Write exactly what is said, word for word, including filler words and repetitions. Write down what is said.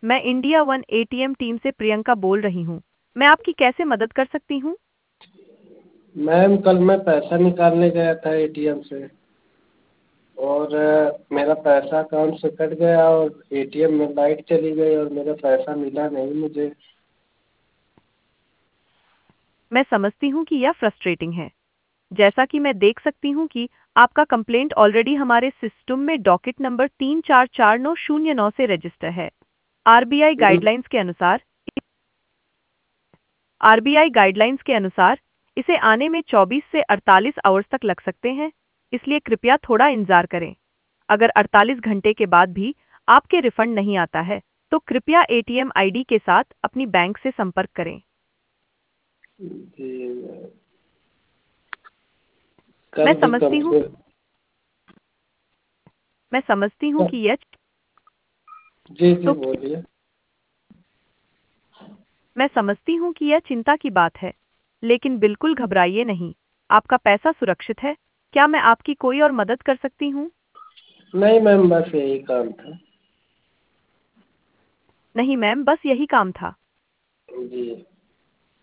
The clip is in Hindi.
मैं इंडिया वन एटीएम टीम से प्रियंका बोल रही हूँ। मैं आपकी कैसे मदद कर सकती हूँ? मैम कल मैं पैसा निकालने गया था एटीएम से और अ, मेरा पैसा अकाउंट से कट गया और एटीएम में लाइट चली गई और मेरा पैसा मिला नहीं मुझे। मैं समझती हूँ कि यह फ्रस्ट्रेटिंग है। जैसा कि मैं देख सकती हूँ कि आपका कंप्लेंट ऑलरेडी हमारे सिस्टम में डॉकेट नंबर तीन चार चार नौ शून्य नौ से रजिस्टर है। आरबीआई हम्म, गाइडलाइंस के अनुसार आरबीआई गाइडलाइंस के अनुसार इसे आने में चौबीस से अड़तालीस आवर्स तक लग सकते हैं, इसलिए कृपया थोड़ा इंतजार करें। अगर अड़तालीस घंटे के बाद भी आपके रिफंड नहीं आता है, तो कृपया एटीएम आईडी के साथ अपनी बैंक से संपर्क करें। जी मैम। मैं कल भी समझती कम हूँ से मैं समझती हूँ कि यह जी जी तो बोलिए। मैं समझती हूँ कि यह चिंता की बात है, लेकिन बिल्कुल घबराइए नहीं। आपका पैसा सुरक्षित है। क्या मैं आपकी कोई और मदद कर सकती हूँ? नहीं मैम बस यही काम था। नहीं मैम, बस यही काम था। जी।